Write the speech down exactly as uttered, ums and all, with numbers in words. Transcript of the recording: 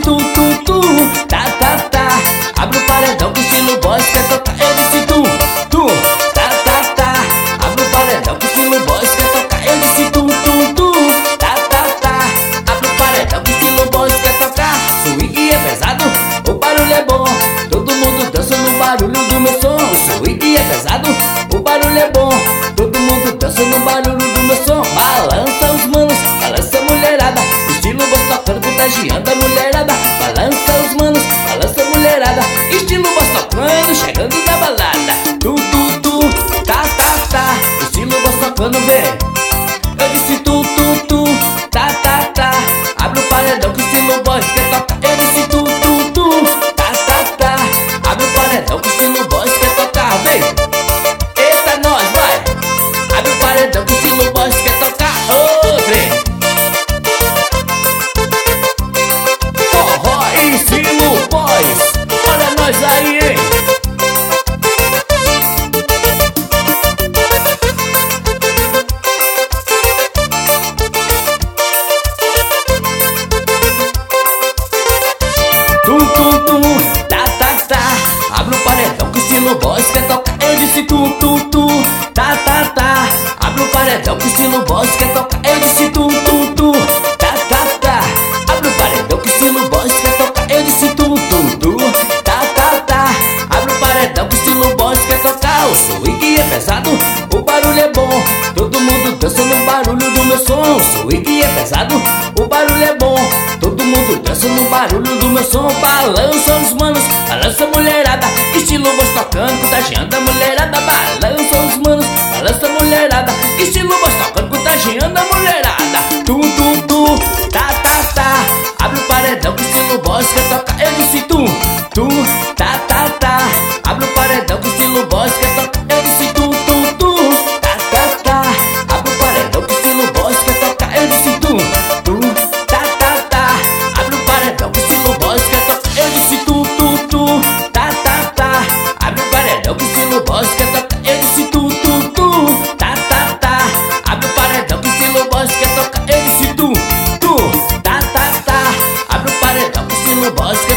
tu, tu, tu, tá, tá, tá. Abre o paredão que estilo boys quer tocar. Eu disse tu, tu, tá, tá, tá. Abre o paredão que estilo boys quer tocar. Eu disse tu, tu, tu, tá, tá, tá. Abre o paredão que estilo boys quer tocar. Swing é pesado, o barulho é bom. Todo mundo dança no barulho do meu som. Swing é pesado, o barulho é bom. Todo mundo dança no barulho do meu som. Balança os manos, balança a mulherada. Estilo boss tocando, contagiando a mulherada. Balança os manos, balança a mulherada. Estilo boss tocando, chegando na balada. Tu, tu, tu, tá, tá, tá. Estilo boss tocando, vem. Eu disse tu, tu, tu, tá, tá, tá. Abre o paredão que o estilo boss quer tocar. Eu disse tu, tu, tu, tá, tá, tá. Abre o paredão que o estilo boss quer tocar, vem. Eita, nós, vai. Abre o paredão que o estilo boss quer tocar. Ô, trem. Forró e estilo boys. Olha nós aí, hein. Tu, tu, tu, tá, tá, tá. Abre o paredão que o estilo boys quer tocar. Eu disse tu, tu, tu, tá, tá, tá. Abre o paredão que o estilo boys quer tocar. Eu disse tu, tu, tu, tá, tá, tá. Abre o paredão que o estilo boys quer tocar. Eu disse tu, tu, tu, tá, tá, tá. Abre o paredão que o estilo boys quer tocar. O swing é pesado, o barulho é bom. Todo mundo dança no barulho do meu som. O swing é pesado, o barulho é bom. Todo mundo dança no barulho do meu som. Balança os manos, balança a mulherada. Estilo boss tocando, contagiando a mulherada. Balança os manos, balança a mulherada. Estilo boss tocando, contagiando a mulherada. Tu, tu, tu, tá, tá, tá. Abre o paredão que o estilo boss quer tocar. Eu disse tu, tu, tá, tá, tá. Abre o paredão que o estilo boss quer tocar. Eu disse tu, tu, tu, tá, tá, tá. Abre o paredão que o estilo boss quer tocar. Eu disse tu, tu, tá, tá, tá. Abre o paredão que o estilo boss quer tocar. Eu disse tu, tu, tu, tá, tá, tá. Abre o paredão que o estilo boss quer tocar. Eu disse tu, tu, tu, tá, tá, tá. Abre o paredão que o estilo boss quer tocar. Eu disse tu, tu, tá, tá, tá. Abre o paredão que o estilo boss quer